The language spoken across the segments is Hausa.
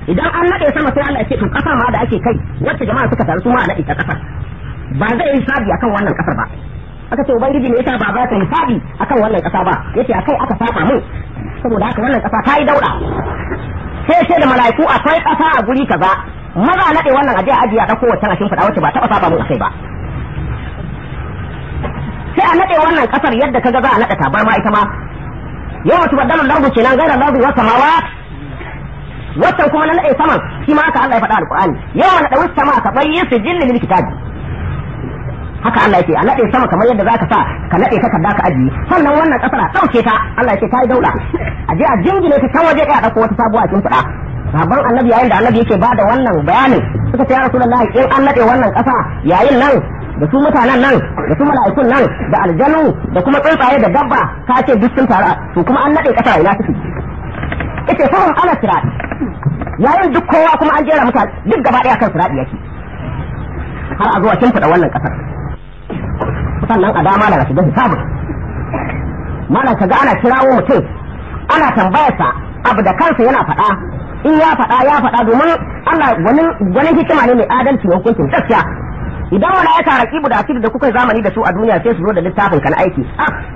idan an nade sama sai Allah ya ce to kasa ma da ake kai wacce jama'a suka taru su ma a nade ta kasar ba zai yi sabi akan wannan kasar ba aka ce ubangiji ne yasa ba za ka yi sabi akan wannan kasa ba yace akai aka saba mun saboda haka wannan kasa ta yi dauda sai da mala'iku akwai kasa a guri kaza maza nade wannan aje ajiye a dauko wacce a shimfiɗa wacce ba taɓa saba mun akai ba sai a nade wannan kasar yadda kaga za a nada tabarma ita ma yawma tubaddalu al-ardu kenan ghayra al-ardi was samawat wannan kuma na nade saman shi ma haka Allah ya faɗa alqur'ani yawma nadawu sama ka bayyin sijil lil kitabi haka Allah yake a nade sama kamar yadda zaka sa ka nade takarda ka ajiye sannan wannan kasar a dauke ta Allah yake ta yi daula aje a jingine ta can waje ɗaya dauko wata sabuwa kin fada sabon annabi yayin da annabi yake bada wannan bayanin suka ce ya rasulullahi in an nade wannan kasa yayin nan da su mutanen nan da su mala'ikun nan da aljanu da kuma tsuntsaye da dabba ka ce duk sun taru to kuma an nade kasa ina suke ita fa ala sirat yayin duk kowa kuma an jera mutane duk gaba daya kan sirat yake har a zuwa kin fada wannan kasar sannan a dama daga shiga hisabu malan kaga ana kirawo mutum ana tambayarsa abu da kansa yana faɗa in ya faɗa domin Allah gwanin hikima ne mai adalci wa hukuncin gaskiya idan wani ya tara kibu da asibi da kuka zamani da su a duniya sai su zo da littafin ka na aiki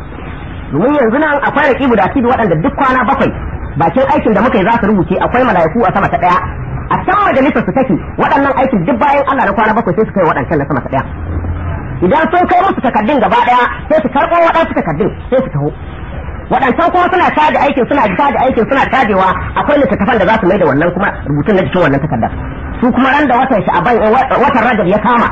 domin yanzu nan akwai rakibu da asibi waɗanda duk kwana bakwai bakin aikin da muka yi za su rubuce akwai mala'iku a sama ta ɗaya a can majalisar su take waɗannan aikin duk bayan Allah na kwana bakwai sai su kai waɗancan na sama ta ɗaya idan sun kai musu takardun gaba ɗaya sai su karɓo waɗansu takardun sai su taho waɗancan kuma suna caji aikin suna cajewa akwai littattafan da za su mai da wannan kuma rubutun na cikin wannan takardar su kuma ran da watan Rajab ya kama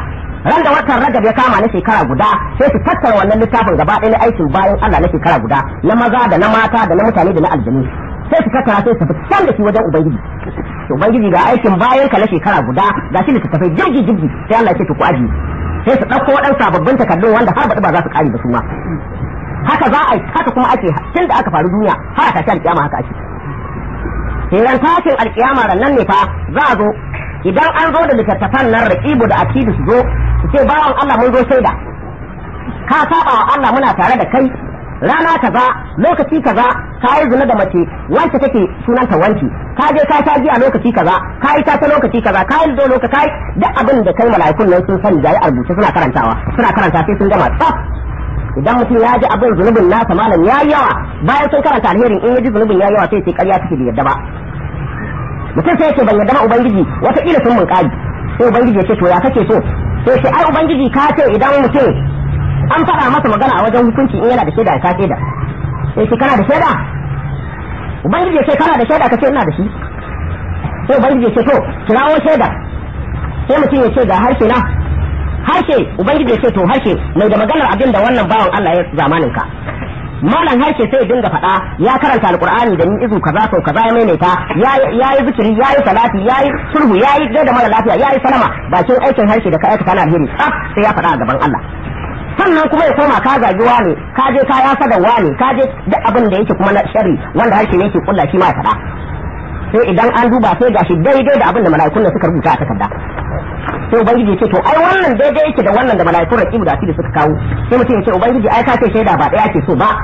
na shekara guda sai su tattara wannan littafin gaba ɗaya na aikin bayan Allah na shekara guda na maza da na mata da na mutane da na aljanu sai su tattara sai su fitan da shi wajen ubangiji ubangiji ga aikin bayan ka na shekara guda ga shi littattafai jirgi sai Allah ya ce ku aji sai su ɗauko waɗansu sababbin takardun wanda har baɗi ba za su ƙare da su ma haka za a yi haka kuma ake tun da aka faru duniya har a tashi alƙiyama haka ake sai ran tashin alƙiyama nan ne fa za a zo idan an zo da littattafan nan raqibu da akidu su zo su ce bawan Allah mun zo shaida ka saba wa Allah muna tare da kai rana kaza lokaci kaza ka yi zina da mace wacce take sunanta wanci ka je ka sha giya lokaci kaza ka yi ta lokaci kaza ka yi lokaci kai duk abin da kai mala'ikun nan sun sani jayi a rubuce suna karanta sai sun gama tsaf idan mutum ya ji abin zunubin nasa malam ya yi yawa bayan sun karanta alherin in ya ji zunubin ya yi yawa sai ce ƙarya take da yadda ba mutum sai ya ce ban yadda ba ubangiji wataƙila sun mun ƙari sai ubangiji ya ce to ya kake so sai ce ai ubangiji ka ce idan mutum an faɗa masa magana a wajen hukunci in yana da shaida ka shaida sai ce kana da shaida ubangiji ya ce kana da shaida ka ce ina da shi sai ubangiji ya ce to kirawo shaida sai mutum ya ce ga harshe na harshe ubangiji ya ce to harshe mai da maganar abin da wannan bawan Allah ya zamanin ka malam harshe sai ya dinga faɗa ya karanta alqur'ani da ni izu kaza sau kaza ya maimaita ya yi zikiri ya yi salati ya yi sulhu ya yi da mara lafiya ya yi salama bakin aikin harshe da ka aikata na alheri tsaf sai ya faɗa a gaban Allah sannan kuma ya koma ka zagi ne ka je ka yasa da ne ka je duk abin da yake kuma na sharri wanda harshe ne yake kulla shi ma ya faɗa sai idan an duba sai gashi daidai da abin da mala'ikun da suka rubuta a takarda sai ubangiji ya ce to ai wannan daidai yake da wannan da mala'ikun raqibu da asiri suka kawo sai mutum ya ce ubangiji ai ka ce shaida ba daya ke so ba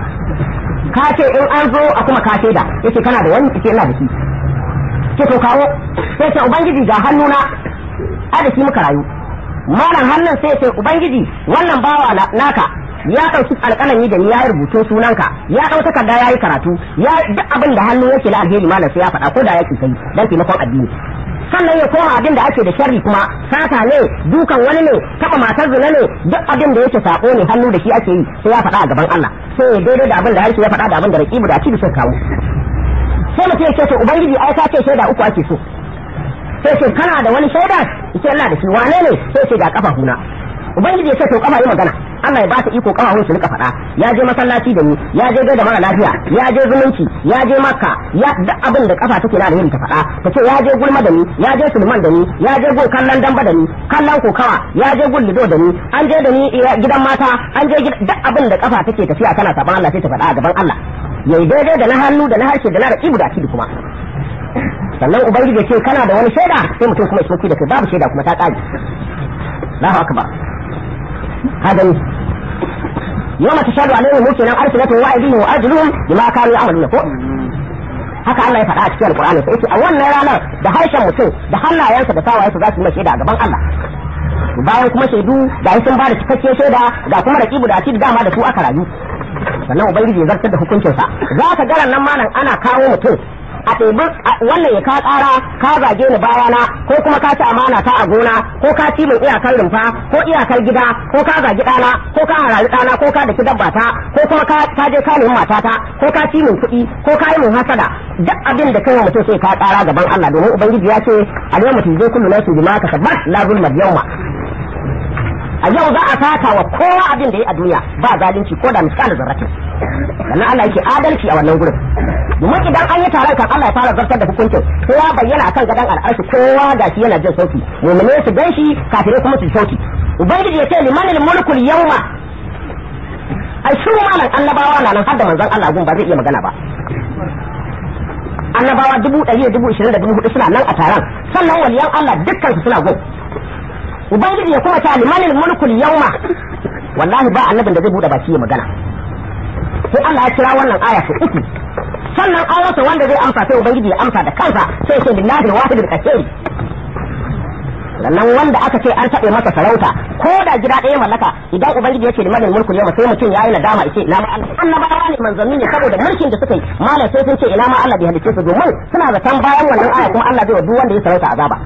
ka ce in an zo a kuma ka shaida yace kana da wani yace ina da shi ce to kawo sai ce ubangiji ga hannuna a da shi muka rayu malam hannun sai ce ubangiji wannan bawa naka ya ɗauki alƙalami da ni ya yi rubutun sunanka ya ɗau takarda ya yi karatu ya duk abin da hannu yake na alheri malam sai ya faɗa ko da yake kai dan taimakon addini sannan ya koma abin da ake da sharri kuma sata ne dukan wani ne taɓa matar zina ne duk abin da yake sako ne hannu da shi ake yi sai ya faɗa a gaban Allah sai ya daidai da abin da harshe ya faɗa da abin da raqibu da akidi suka kawo sai mutum ya ce to ubangiji ai ka ce shaida uku ake so sai ce kana da wani shaida yace Allah da shi wane ne sai ce ga kafafuna ubangiji ya ce to kafa yi magana Allah ya ba ta iko kafafun su rika faɗa ya je masallaci da ni ya je gaida mara lafiya ya je zumunci ya je makka ya duk abin da kafa take na da yin ta faɗa ta ce ya je gulma da ni ya je sulman da ni ya je gun kallon damba da ni kallon kokawa ya je gun lido da ni an je da ni gidan mata an je duk abin da kafa take tafiya tana saban Allah sai ta faɗa a gaban Allah yayi daidai da na hannu da na harshe da na raqibu da akidi kuma sannan ubangiji ya ce kana da wani shaida sai mutum kuma ya soki da kai babu shaida kuma ta ƙare Allahu akbar هذا يوم تشهد عليهم ممكن ألسنتهم وأيديهم وأرجلهم بما كانوا يعملون haka Allah ya faɗa a cikin Alƙur'ani sai yace a wannan ranar da harshen mutum da hannayensa da sawayensa za su yi shaida a gaban Allah bayan kuma shaidu da sun ba da cikakken shaida ga kuma raqibu da atid dama da su aka rayu sannan ubangiji ya zartar da hukuncinsa za ka ga nan malam ana kawo mutum a ɗebi wannan ya ka ƙara ka zage ni bayana ko kuma ka ci amana ta a gona ko ka ci min iyakar rumfa ko iyakar gida ko ka zagi ɗana ko ka harari ɗana ko ka daki dabba ta ko kuma ka je ka nemi matata ko ka ci min kuɗi ko ka yi min hasada duk abin da kai wa mutum sai ka ƙara gaban Allah domin ubangiji ya ce a yau mutum zai kullu nafsin bima kasabat la zulma yawma a yau za a saka wa kowa abin da ya a duniya ba zalunci ko da misali zarratin sannan Allah yake adalci a wannan gurin domin idan an yi taron kan Allah ya fara zartar da hukuncin sai ya bayyana akan gadon al'arshi kowa ga shi yana jin sauki mu'mine su gan shi kafirai kuma su sauki ubangiji ya ce limanil mulkul yawma ai shi malan annabawa na nan har da manzon Allah gun ba zai iya magana ba annabawa 100,000,020,000 suna nan a taron sannan waliyan Allah dukkan su suna gun ubangiji ya kuma ta limanil mulkul yawma wallahi ba annabin da zai bude baki ya magana sai Allah ya kira wannan aya su uku sannan ayatu wanda zai amsa sai ubangiji ya amsa da kansa sai ce billahi wahidul qahhar sannan wanda aka ce an taɓe masa sarauta ko da gida ɗaya mallaka idan ubangiji ya ce limanil mulku yawma sai mutum yayi nadama yace ina ma Allah annabawa ne manzanni ne saboda mulkin da suka yi malam sai sun ce ina ma Allah bai halice su domin suna zaton bayan wannan aya kuma Allah zai wa duk wanda ya sarauta azaba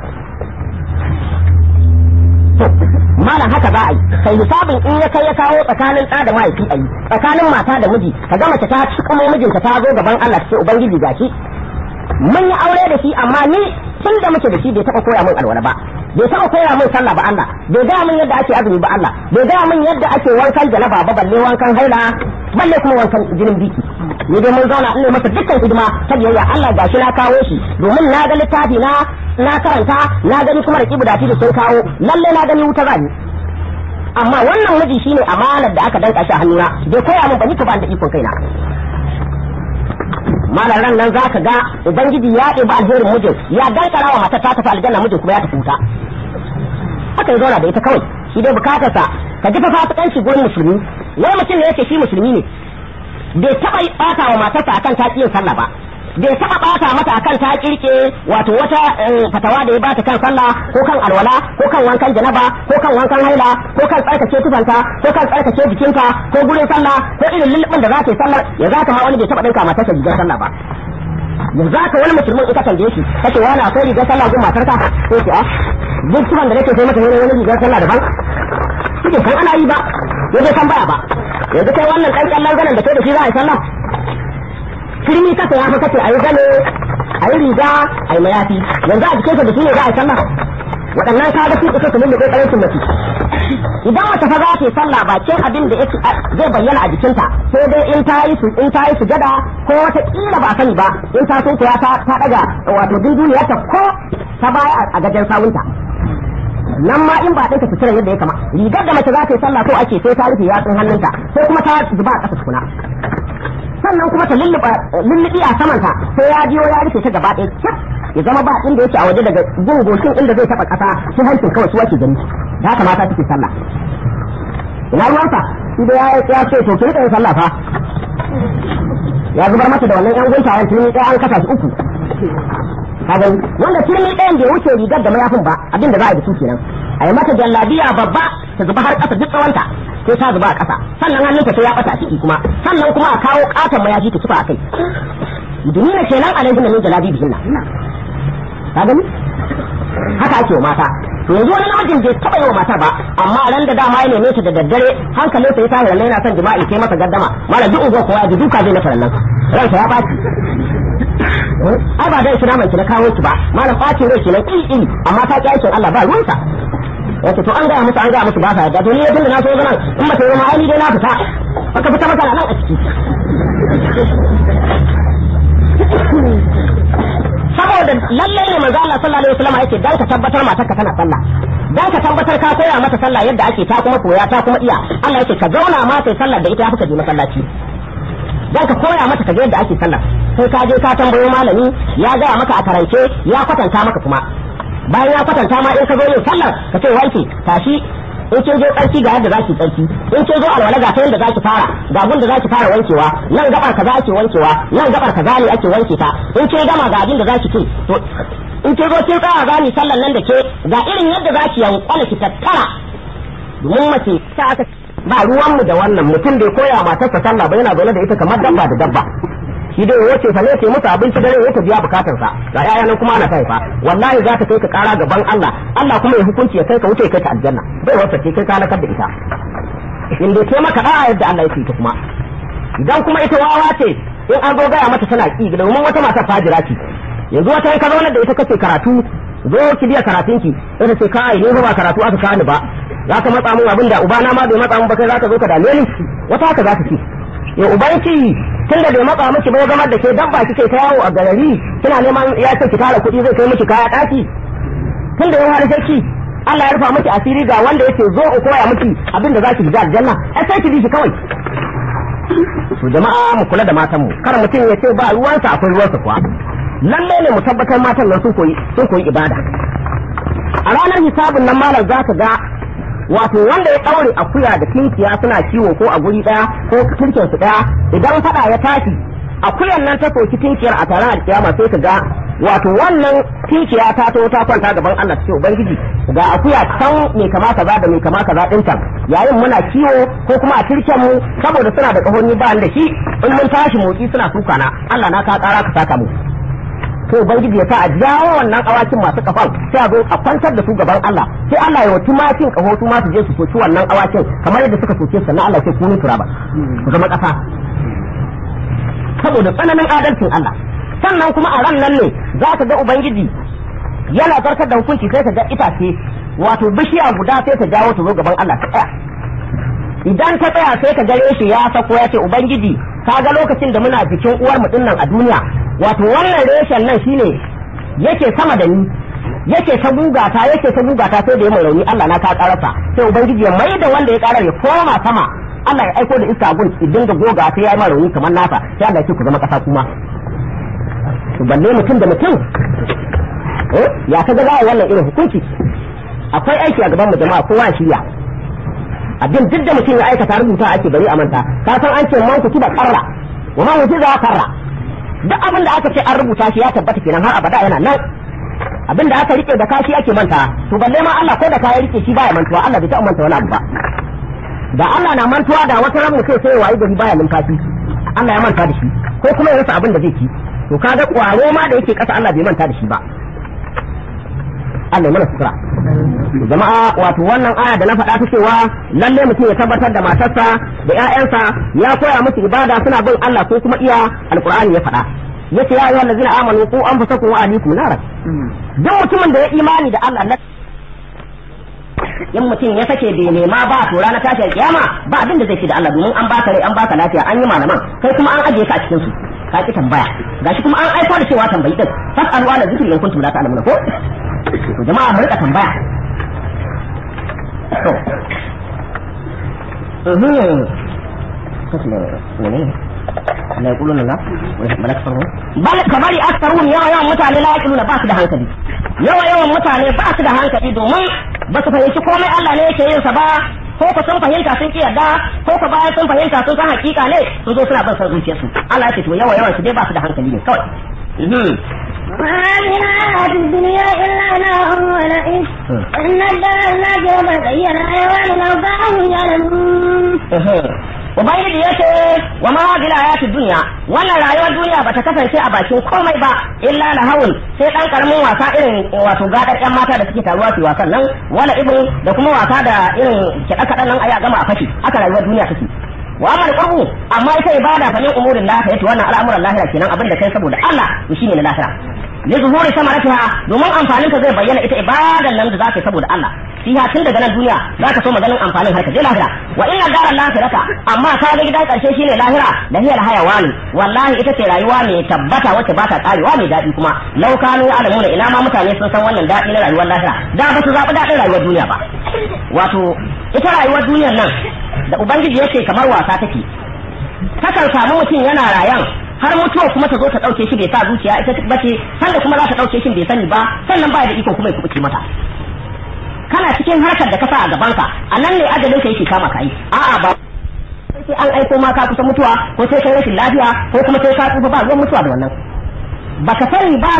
malam haka za a yi kai hisabin in ya kai ya kawo tsakanin ɗa da mahaifi a yi tsakanin mata da miji ka ga mace ta ci kuma mijinta ta zo gaban Allah ce ubangiji gashi mun yi aure da shi amma ni tun da muke da shi bai taɓa koya min alwala ba bai taɓa koya min sallah ba Allah bai gaya min yadda ake azumi ba Allah bai gaya min yadda ake wankan janaba ba balle wankan haila balle kuma wankan jinin biki ni dai mun zauna in ne masa dukkan hidima ta biyayya Allah gashi na kawo shi domin na ga littafi na karanta na gani kuma da kibudati da sun kawo lalle na gani wuta zani amma wannan miji shine amanar da aka danka shi a hannuna bai koya min ba ni ka ba da ikon kaina malar ran nan zaka ga ubangiji ya ɗebi alherin mijin ya dankara wa matar ta tafi aljanna mijin kuma ya tafi wuta haka ya zauna da ita kawai shi dai bukatarsa ka ji fa fasikanci gurin musulmi wai mutum ne yake shi musulmi ne bai taɓa ɓata wa matarsa akan ta yin sallah ba bai taɓa ɓata mata akan ta kirke wato wata fatawa da ya bata kan sallah ko kan alwala ko kan wankan janaba ko kan wankan haila ko kan tsarkace tufanta ko kan tsarkace jikinta ko gurin sallah ko irin lullubin da za ta yi sallar ya za ka ma wani bai taɓa ɗinka matarsa rigar sallah ba yanzu haka wani musulmin ita tambaye shi kace wani akwai rigar sallah gun matarka ko ce a duk tufan da nake sai mata wani rigar sallah daban kike san ana yi ba yanzu san baya ba yanzu kai wannan ɗan ƙyallen ganin da kai da shi za a yi sallah firmi kasa ya fi kace a yi gane a yi riga a yi mayafi yanzu a jikinsa da shi ne za a yi sallah waɗannan ka ga su ita su lullube ƙarancin mace idan wata fa za ta yi sallah bakin abin da yake zai bayyana a jikinta sai dai in ta yi sujada ko wata kila ba sani ba in ta so ta daga wato dunduniyarta ko ta baya a gajen sawunta nan ma in ba ɗinka sutura yadda ya kama rigar da mace za ta yi sallah ko ake sai ta rufe yatsun hannunta sai kuma ta zuba a ƙasa tukuna sannan kuma ta lullubi a samanta sai ya biyo ya rufe ta gaba ɗaya ya zama ba inda yake a waje daga gungoshin inda zai taɓa ƙasa su hancin kawai su ake gani da haka mata suke sallah ina ruwansa shi da ya ce to ki rika yin sallah fa ya zubar mata da wannan yan guntayen turmi ɗaya an kasa su uku kaga wanda turmi ɗayan bai wuce rigar da mayafin ba abinda za a yi da su kenan a yi mata jallabiya babba ta zuba har ƙasa duk tsawonta sai ta zuba a ƙasa sannan hannunta sai ya ɓata a ciki kuma sannan kuma a kawo ƙaton mayafi ta tufa a kai duniya kenan alaihi min jalabi bihinna ka gani haka ake wa mata to yanzu wani namijin bai taɓa yi wa matar ba amma ran da dama ya neme ta da daddare hankalin sa ya tashi nan yana son jima'i sai masa gaddama mala duk ugo kowa ji duka zai masa nan ransa ya baci ai ba dai kira mai na kawo ki ba malam bacin rai kenan iri amma ta ki aikin Allah ba ruwansa yace to an gaya musu ba sa yadda to ni tunda na so nan in ba ta yi ma ai dai na fita baka fita maka nan a ciki saboda lalle ne manzo Allah sallallahu alaihi wasallam yake dan ka tabbatar matarka tana sallah dan ka tabbatar ka koya mata sallah yadda ake ta kuma koya ta kuma iya Allah yake ka zauna ma kai sallah da ita ya fuka je masallaci dan ka koya mata ka ga yadda ake sallah sai ka je ka tambayo malami ya ga maka a karance ya kwatanta maka kuma bayan ya kwatanta ma in ka zo yin sallar ka ce wanki tashi in kin zo tsarki ga yadda zaki tsarki, in kin zo alwala ga ta yadda zaki fara, ga gun da zaki fara wankewa, nan gabar kaza ake wankewa, nan gabar kaza ne ake wanke ta, in kin gama ga abin da zaki ci. To in kin zo kin tsaya gani sallan nan da ke ga irin yadda zaki yankwala ki tattara. Domin mace ta aka ba ruwan mu da wannan mutum bai koya matarsa sallah ba yana zaune da ita kamar dabba da dabba. Shi dai wace fa ne sai musu abinci dare ya biya bukatar sa ga yaya nan kuma ana taifa wallahi za ta kai ka kara gaban Allah Allah kuma ya hukunci ya kai ka wuce kai ka aljanna bai wasa ce kai ka nakar da ita in dai kai maka da'a yadda Allah ya ce ta kuma idan kuma ita wawa ce in an zo gaya mata tana ki domin wata mata fajira ce yanzu wata ka zauna da ita kace karatu zo ki biya karatunki ita ce kai ne ba karatu aka kani ba za ka matsa mun abinda ubana ma bai matsa mun ba kai za ka zo ka dame ni wata haka za ta ce ya ubanki tunda bai matsa miki bai gamar da ke dan ba kike ta yawo a garari kina neman ya ce ki tara kuɗi zai kai miki kaya daki tunda ya har sai Allah ya rufa miki asiri ga wanda yake zo in koya miki abin da zaki shiga aljanna ai sai ki bi shi kawai. To jama'a mu kula da matan mu kar mutum ya ce ba ruwansa akwai ruwansa kuwa lalle ne mu tabbatar matan nan sun koyi ibada. A ranar hisabin nan malam za ka ga wato wanda ya daure akuya da tinkiya suna kiwo ko a guri daya ko tinkin su daya idan fada ya tashi akuyan nan ta soki tinkiyar a taron alkiyama sai ka ga wato wannan tinkiya ta to ta kwanta gaban Allah ta ce ubangiji ga akuya kan me kama kaza da me kama kaza din can yayin muna kiwo ko kuma a tirken mu saboda suna da kahonni ba da shi in mun tashi motsi suna suka na Allah na ka kara ka saka mu to ubangiji ya sa a jawo wannan awakin masu kafan sai a zo a kwantar da su gaban Allah sai Allah ya wata makin kaho su ma su je su soki wannan awakin kamar yadda suka soke sannan Allah sai kunu turaba ku zama kasa saboda tsananin adalcin Allah. Sannan kuma a ran nan ne za ka ga ubangiji yana zartar da hukunci sai ka ga itace wato bishiya guda sai ta jawo ta zo gaban Allah ta tsaya idan ta tsaya sai ka gare shi ya sako ya ce ubangiji ka ga lokacin da muna jikin uwar mu dinnan a duniya wato wannan reshen nan shine yake sama da ni yake ta gugata sai da ya mai rauni Allah na ka karasa sai ubangiji ya mai da wanda ya karar ya koma sama Allah ya aiko da iska gun idan ga goga sai ya yi mai rauni kamar nasa sai Allah ya ce ku zama kasa kuma to balle mutum da mutum ya ka ga wannan irin hukunci akwai aiki a gaban mu jama'a kowa shirya abin duk da mutum ya aikata rubuta ake bari a manta ka san an ce man ku da karra wa man wujiza karra duk abin da aka ce an rubuta shi ya tabbata kenan har abada yana nan abin da aka rike da kashi ake manta to balle ma Allah ko da ka rike shi baya mantuwa Allah bai ta manta wani abu ba da Allah na mantuwa da wata ran mutum sai wayi gari baya numfashi Allah ya manta da shi ko kuma ya rasa abin da zai ci to kaga kwaro ma da yake kasa Allah bai manta da shi ba Allah ya mana sutura jama'a wato wannan aya da na faɗa ta cewa lalle mutum ya tabbatar da matarsa da ƴaƴansa ya koya musu ibada suna bin Allah ko kuma iya alqur'ani ya faɗa yace ya ayyuhal ladzina amanu qu anfusakum wa ahlikum nar duk mutumin da ya imani da Allah in mutum ya sake bai nema ba to ranar tashar kiyama ba abin da zai ci da Allah domin an baka rai an baka lafiya an yi malaman kai kuma an ajiye ka a cikin su ka ki tambaya gashi kuma an aiko da cewa tambayi din fasalu ala zikri in kuntum la ta'lamun ko to jama'a mu rika tambaya la yaquluna la bal aktharuhum bal kamari aktharuhum yawan mutane la yaquluna ba su da hankali yawan mutane ba su da hankali domin ba su fahimci komai Allah ne yake yin sa ba ko ka sun fahimta sun ki yarda ko ka bayan sun fahimta sun san hakika ne sun zo suna ban san zuciyarsu Allah ya ce to yawan su dai ba su da hankali ne kawai وهذه الحياة الدنيا إلا له ولئن إن الدار الآخرة غير الحيوان لو كانوا يعلمون Ubangiji ya ce wa ma hadhihi hayati dunya wannan rayuwar duniya bata kasance a bakin komai ba illa lahawun sai dan karamin wasa irin wato gadar yan mata da suke taruwa su wasan nan wala ibn da kuma wasa da irin kiɗa kaɗan nan aya gama a fashi haka rayuwar duniya take wa amal qurbu amma ita ibada fa ne umurin lafiya yace wannan al'amuran lahira kenan abin da kai saboda Allah to shine na lahira li zuhuri samaratiha domin amfanin ta zai bayyana ita ibadan nan da zaka saboda Allah fiha tun daga nan duniya zaka so maganin amfanin har ka je lahira wa inna daral lahirata amma ka ga gidan karshe shine lahira da hiyal hayawani wallahi ita ce rayuwa mai tabbata wacce ba ta karewa mai dadi kuma law kanu ya'lamuna ina ma mutane sun san wannan dadi na rayuwar lahira da ba su zabi dadin rayuwar duniya ba wato ita rayuwar duniyar nan da ubangiji yake kamar wasa take takan samu mutum yana rayan har mutuwa kuma ta zo ta dauke shi bai sa zuciya ita bace sanda kuma za ta dauke shi bai sani ba sannan ba da iko kuma ya kubuce mata kana cikin harkar da ka sa a gaban ka anan ne ajalin ka yake kama kai a'a ba sai an aiko ma ka kusa mutuwa ko sai kai rashin lafiya ko kuma sai ka tsufa ba ruwan mutuwa da wannan baka sani ba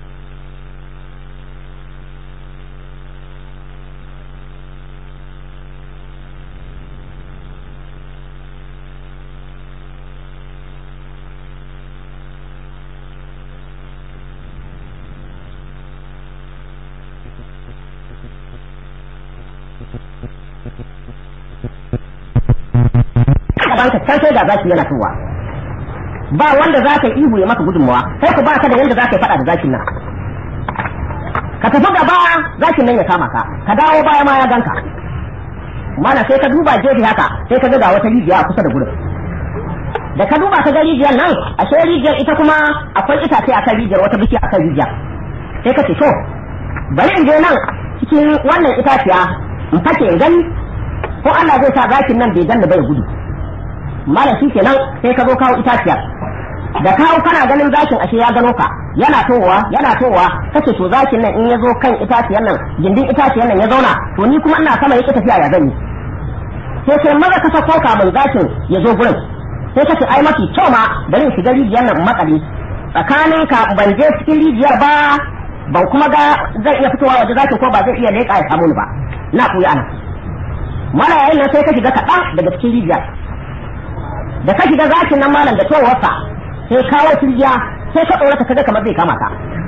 ka can sai da zaki yana tuwa ba wanda za ka ihu ya maka gudunmawa sai ku ba ka da yanda za ka yi faɗa da zakin nan ka tafi gaba zakin nan ya kama ka ka dawo baya ma ya ganka mana sai ka duba gefe haka sai ka ga wata rijiya a kusa da gurin da ka duba ka ga rijiyar nan ashe rijiyar ita kuma akwai itace a kan rijiyar wata bishiya a kan rijiyar sai ka ce to bari in je nan cikin wannan itaciya in fake in gani ko Allah zai sa zakin nan bai ganni ba ya gudu malam shi kenan sai ka zo kawo itaciyar da kawo kana ganin zakin ashe ya gano ka yana towa kace to zakin nan in ya zo kan itaciyar nan gindin itaciyar nan ya zauna to ni kuma ina sama yake tafiya ya gani sai maza ka sako kamun zakin ya zo gurin sai kace ai mafi kyau ma bari shiga rijiyar nan makale tsakanin ka ban je cikin rijiyar ba ban kuma ga zai iya fitowa waje zakin ko ba zai iya leƙa ya samu ni ba na kuyi ana mala yayin nan sai ka shiga kaɗan daga cikin rijiyar da ka shiga zakin nan malam da towarsa sai kawo turjiya sai ka tsorata kaga kamar zai kama ka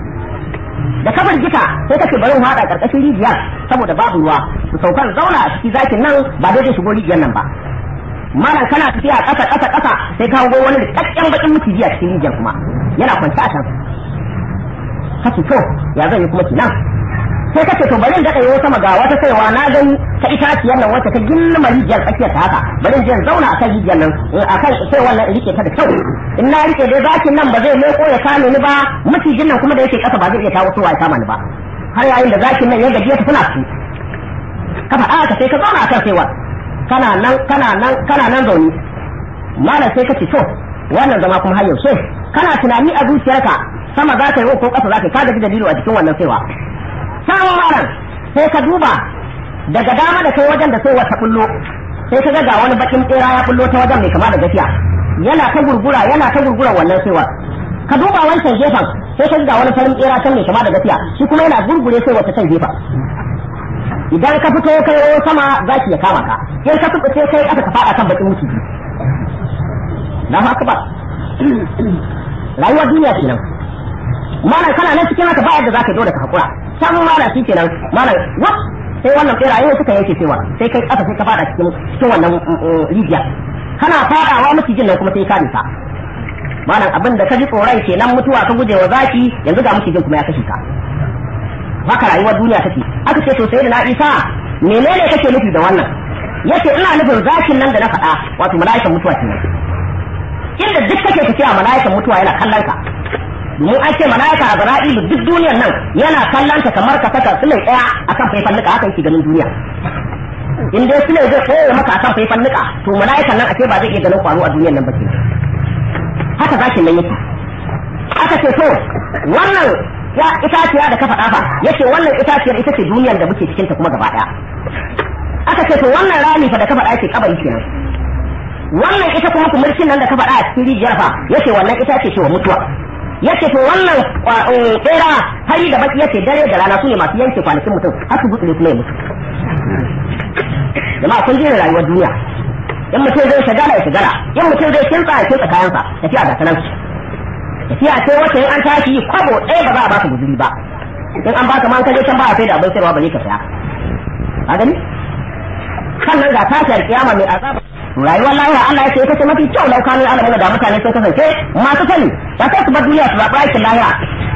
da ka firgita sai ka ce bari mu hada karkashin rijiyar saboda babu ruwa su saukan zauna a cikin zakin nan ba dai shigo rijiyar nan ba malam kana tafiya ƙasa sai ka hango wani rikakken bakin miciji a cikin rijiyar kuma yana kwance a can ka ce to ya zan yi kuma kenan sai ka ce to bari in daɗa yau sama ga wata saiwa na gani ta itaciyar nan wacce ta gilma rijiyar tsakiyar ta haka bari in je zauna a kan rijiyar nan a kan sai wannan rike ta da kyau in na rike dai zakin nan ba zai leko ya kame ni ba macijin nan kuma da yake ƙasa ba zai iya kawo sowa ya kama ni ba har yayin da zakin nan ya gaji ya tafi na su ka faɗa haka sai ka zauna a kan saiwa kana nan zaune malam sai ka ce to wannan zama kuma har yaushe kana tunani a zuciyarka sama za ta yi ko ƙasa za ta yi ka gaji dalilo a jikin wannan saiwa samun malam sai ka duba daga dama da kai wajen da sai wata kullo sai ka ga wani bakin tsera ya kullo ta wajen mai kama da gafiya yana ta gurgura wannan saiwa ka duba wancan gefen sai ka ga wani farin tsera can mai kama da gafiya shi kuma yana gurgure sai wata can gefen idan ka fito kai sama zaki ya kama ka in ka tuɓe kai aka ka faɗa kan bakin mutu na haka ba rayuwar duniya kenan malam kana nan cikin haka ba yadda zaka dole ka hakura samu malam shi kenan malam wa sai wannan beraye suka yanke cewa sai kai kasa sai ka fada cikin wannan rijiya kana fadawa macijin nan kuma sai ka nisa malam abin da ka ji tsoron kenan mutuwa ka guje wa zaki yanzu ga macijin kuma ya kashe ka haka rayuwar duniya take aka ce to sai da na Isa menene kake nufi da wannan yace ina nufin zakin nan da na faɗa wato mala'ikan mutuwa kenan inda duk kake tafiya mala'ikan mutuwa yana kallon ka domin an ce mala'ika Azra'ilu duk duniyar nan yana kallon ka kamar ka saka sulai daya akan faifan nika haka yake ganin duniya in dai sulai zai tsaye maka akan faifan nika to mala'ikan nan ake ba zai iya ganin kwaro a duniyar nan ba ke haka zakin nan yake aka ce to wannan ya itaciya da ka faɗa fa yace wannan itaciyar ita ce duniyar da muke cikin ta kuma gaba daya aka ce to wannan rami fa da ka faɗa yake kabari kenan wannan ita kuma kumurcin nan da ka faɗa a cikin rijiyar fa yace wannan itace ce wa mutuwa yace to wannan tsera hari da baki yace dare da rana su ne masu yanke kwanakin mutum har su gutsure kuma ya mutu jama'a kun jira rayuwar duniya in mutum zai shagala ya shagala in mutum zai kinsa ya kinsa kayansa tafiya ga sanan tafiya ce wacce in an tashi kwabo ɗaya ba za a baka guzuri ba in an baka man kaje can ba a sai da abin sayarwa ba ne ka saya a gani sannan ga tashiyar kiyama mai azaba rayuwar lahira Allah ya ce ita ce mafi kyau lau kanu alamun da mutane sun kasance masu sani ba sai su bar duniya su zaɓi aikin lahira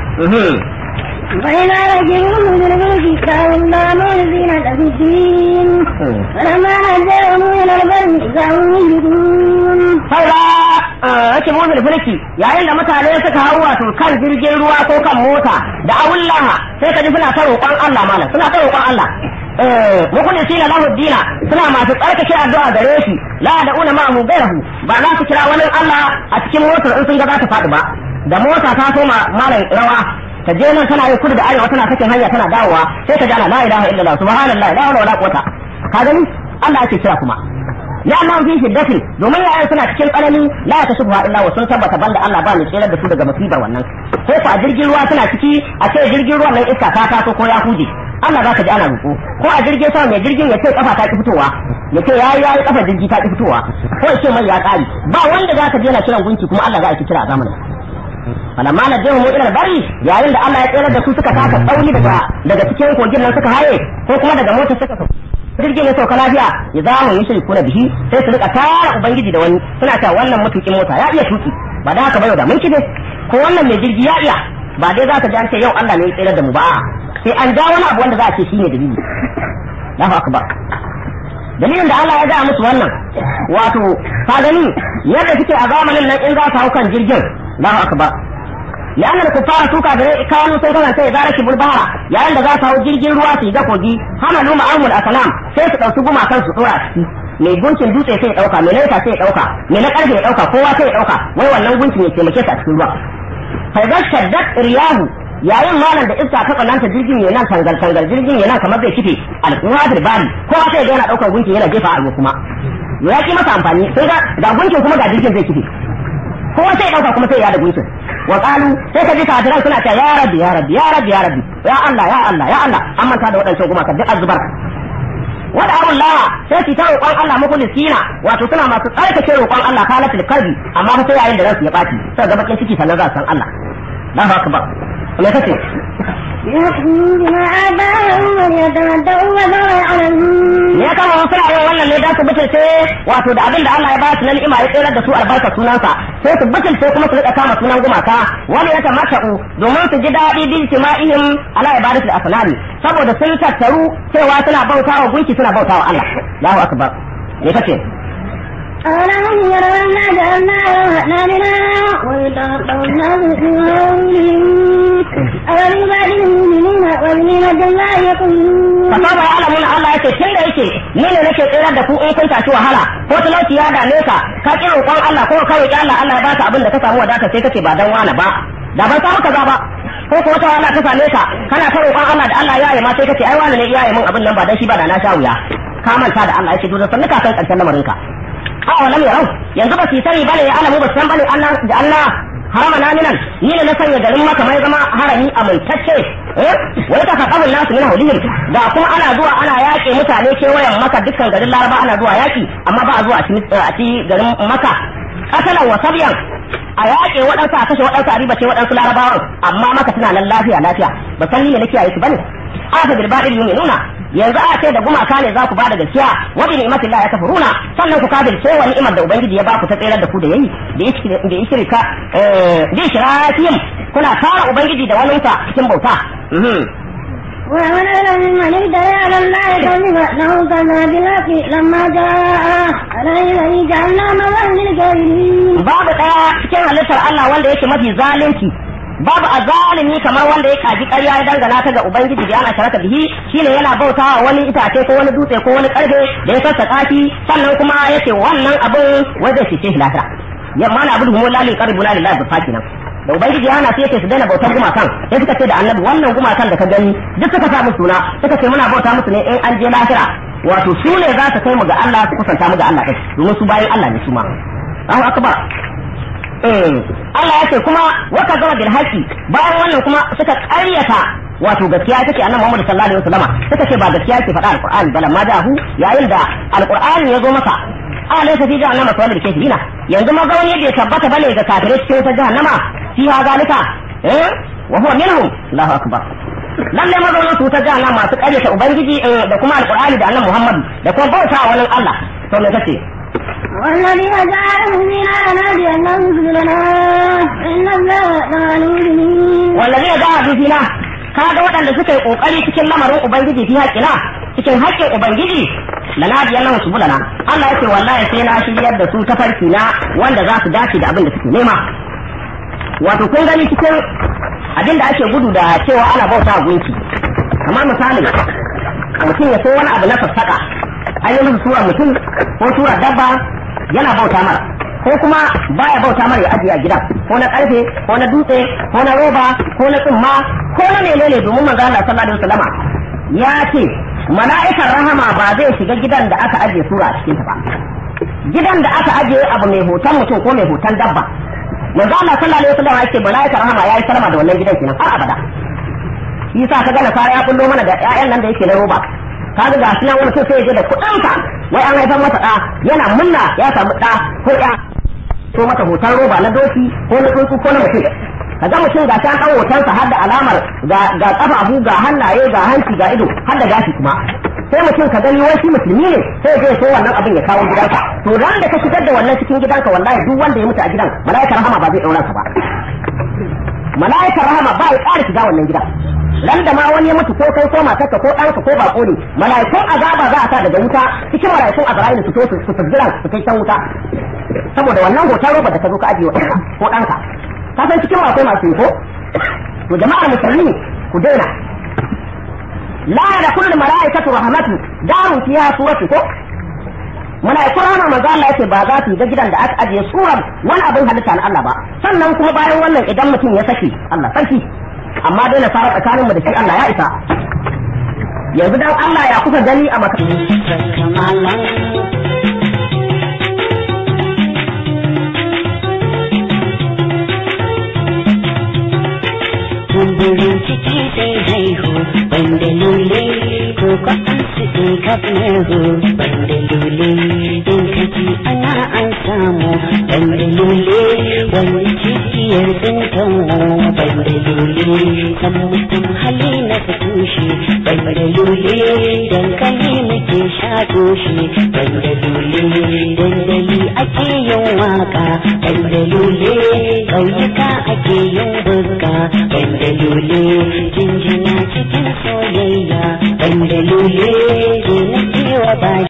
وإلى رجلهم من الملك كانوا مولدين في الدين فلما نزلوا إلى البر إذا هم يجدون ake motsa da fulki yayin da mutane suka hau wato kan jirgin ruwa ko kan mota da awullaha sai ka ji suna ta roƙon Allah malam suna ta roƙon Allah mukhlisina lahu dina suna masu tsarkake addu'a gare shi la da'una ma'ahu ghayrahu ba za su kira wani Allah a cikin motar in sun ga za ta faɗi ba da mota ta so malam rawa ka je nan tana yin kudu da arewa tana sakin hanya tana dawowa sai ka ji ana la ilaha illallah subhanallah la hawla wala quwwata ka gani Allah ake kira kuma ya Allah fi shiddatin domin yayin suna cikin tsanani la ta shubha illa wa sun tabbata banda Allah ba ni tsere da su daga musibar wannan ko fa jirgin ruwa suna ciki a ce jirgin ruwan nan iska ta taso ko ya huje Allah zaka ji ana roƙo ko a jirgin sama mai jirgin ya ce kafa ta ki fitowa ya ce yayi kafa jirgi ta ki fitowa ko ya ce mai ya kare ba wanda zaka je na kiran gunki kuma Allah za a ki kira a zamanin falamma na jahu ila bari yayin da Allah ya tsere da su suka taka tsauni daga cikin kogin nan suka haye ko kuma daga motar suka jirgin ya sauka lafiya ya za mu yi shirku na bihi sai su rika tara ubangiji da wani suna cewa wannan matukin mota ya iya tuki ba da haka ba yau da mun kide ko wannan mai jirgi ya iya ba dai za ka ji an ce yau Allah ne ya tsere da mu ba sai an ja wani abu wanda za a ce shine dalili Allahu akbar dalilin da Allah ya ga musu wannan wato ka gani yadda suke a zamanin nan in za su hau kan jirgin Allahu akbar لأن الكفار سوكا كانوا سيكون سيدارك بالبحر يعني إذا ذات jirgin ruwa su ga kogi hamalu ma'amul aslam sai su dauki guma kan su tsora ciki mai gunkin dutse sai ya dauka mai laifa sai ya dauka mai na karfe ya dauka kowa sai ya dauka wai wannan gunkin ya taimake ta cikin ruwa fa idza shaddat riyahu yayin malan da iska ta kallanta jirgin ne nan tangal jirgin ne nan kamar zai kife al-quwadir bari kowa sai yana daukar gunkin yana jefa a ruwa kuma ya ki masa amfani sai ga gunkin kuma ga jirgin zai kife kowa sai dauka kuma sai ya da gunkin wa qalu sai ka ji kafiran suna ta ya rabbi ya rabbi ya rabbi ya rabbi ya Allah ya Allah ya Allah amma ta da wadancan gumaka duk azbar wada Allah sai ki ta roƙon Allah mukhlisina wato suna masu tsarkake roƙon Allah kalatul kalbi amma fa sai yayin da ransu ya baci sai ga bakin ciki sannan za su san Allah Allahu akbar me kace يحيي بما آباهم ويتمتعوا وما يعلمون ya kama wasu rayuwar wannan ne da su butulce wato da abin da Allah ya ba su na ni'ima ya tsere da su albarka sunansa sai su butulce kuma su rika kama sunan gumaka wani ya tamata'u domin su ji daɗi bil tima'ihim ala ibadatul asnami saboda sun tattaru cewa suna bautawa gunki suna bautawa Allah Allahu akbar me kace أولم يروا أنا جعلنا رحمنا ويتغطوا الناس في هولهم أولم بعد المؤمنين وبنعمة الله يقولون fasaba ya alamun Allah yake tun da yake ni ne nake tsirar da ku in kun tashi wahala ko talauci ya dame ka ka ki roƙon Allah ko ka roƙi Allah Allah ya baka abin da ka samu wadata sai kace ba dan wani ba da ban samu kaza ba ko ko wata wahala ta same ka kana ta roƙon Allah da Allah ya yi ma sai kace ai wani ne ya yi min abin nan ba dan shi ba da na sha wuya ka manta da Allah yake to da sannan ka san karshen lamarin ka awalam yarau yanzu ba su sani bane ya alamu ba san bane Allah harama naminan ni ne na sanya garin maka mai zama harami amintacce wai ka kabul nasu min haulihim da kuma ana zuwa ana yaƙe mutane kewayen maka dukkan garin Laraba ana zuwa yaƙi amma ba a zuwa a ci garin maka kasalan wa sabyan a yaƙe waɗansu a kashe waɗansu a riba ce waɗansu Larabawan amma maka tana nan lafiya ba san ni ne nake yayi su bane aka bil ba'il yu'minuna yanzu a ce da gumaka ne za ku ba da gaskiya wa bi ni'matillah ya kafuruna sannan ku kafirce wa ni'imar da ubangiji ya ba ku ta tsayar da ku da yayi da ishrika bi shirakim kuna tara ubangiji da wani ta cikin bauta ومن أظلم ممن افترى على الله كذبا له كما بالحق لما جاء عليه جعلنا مثلا للكافرين babu daya cikin halittar Allah wanda yake mafi zalunci babu azalimi kamar wanda ya kaji ƙarya ya dangana ta ga ubangiji da ana sharaka bihi shine yana bautawa wani itace ko wani dutse ko wani karfe da ya sassaka shi sannan kuma yace wannan abin wanda shi ce lafiya yamma na abudu huwa lillahi qarbu lillahi bi fakinan da ubangiji yana sai yace su daina bautar gumakan sai suka ce da annabi wannan gumakan da ka gani duk suka sa musu suna suka ce muna bauta musu ne in an je lahira wato su ne za su kai mu ga Allah su kusanta mu ga Allah kai domin su bayan Allah ne su ma Allahu akbar Allah ya ce kuma waka zama bil haqi bayan wannan kuma suka ƙaryata wato gaskiya take annabi Muhammad sallallahu alaihi wasallama suka ce ba gaskiya ke faɗa alqur'ani bala ma jahu yayin da alqur'ani ya zo masa alaysa fi jahannama sawal da kafirina yanzu mazauni bai tabbata bane ga kafirai cikin ta jahannama fi ha zalika wa huwa minhum Allahu akbar lalle mazaunin su ta jahannama masu ƙaryata ubangiji da kuma alqur'ani da annabi Muhammad da kuma bauta wani Allah to me kace والذين جعلوا فينا نادي أنهم سبلنا إن الله لغني والذين جعلوا فينا kaga waɗanda suka yi ƙoƙari cikin lamarin ubangiji fi haƙƙina cikin haƙƙin ubangiji lanadi yana su bulana Allah yake wallahi sai na shiryar da su ta farki na wanda za su dace da abin da suke nema wato kun gani cikin abin da ake gudu da cewa ana bauta a gunki kamar misali mutum ya so wani abu na sassaka an yi musu sura mutum ko sura dabba yana bauta mara ko ko kuma baya bauta mara ya ajiye a gidan ko na karfe ko na dutse ko na roba ko na tsumma ko na menene domin manzo Allah sallallahu alaihi wasallama ya ce mala'ikan rahama ba zai shiga gidan da aka ajiye sura a cikin ta ba gidan da aka ajiye abu mai hoton mutum ko mai hoton dabba manzo Allah sallallahu alaihi wasallama ya ce mala'ikan rahama yayi salama da wannan gidan kenan har abada shi yasa ka ga nasara ya kullo mana da ƴaƴan nan da yake na roba kaga ga shi nan wani sai ya je da kuɗinsa wai an haifar masa ɗa yana munna ya samu ɗa ko ƴa ko mata hoton roba na doki ko na tsuntsu ko na mutum kaga mutum ga ta an hotonsa har da alamar ga kafafu ga hannaye ga hanci ga ido har da gashi kuma sai mutum ka gani wai shi musulmi ne sai ya so wannan abin ya kawo gidanka to ran da ka shigar da wannan cikin gidanka wallahi duk wanda ya mutu a gidan mala'ikar rahama ba zai daura ka ba mala'ikar rahama ba ya ƙara shiga wannan gidan ran da ma wani ya mutu ko kai ko matarka ko ɗanka ko bako ne mala'ikun azaba za a sa daga wuta cikin mala'ikun azra'ilu su to su fizgira su kai can wuta saboda wannan hoton roba da ka zo ka ajiye wa ko ɗanka ka san cikin akwai masu ko to jama'ar musulmi ku daina la da kullu mala'ikatu rahmatu daru fiha suratu ko mala'ikun rahama manzo Allah yake ba za su ga gidan da aka ajiye surar wani abin halitta na Allah ba sannan kuma bayan wannan idan mutum ya saki Allah sarki amma dai na fara tsakanin mu da shi Allah ya isa yanzu dan Allah ya kuka gani a maka kumburin ciki sai haihu banda lule ko ko an suke kafnehu banda lule in kaji ana an samu banda lule wani cikiyar tsintanmu banda lule san mutum hali na tushe banda lule dankali muke shato shi banda lule dandali ake yin waka banda lule ƙauyuka ake yin buska banda lule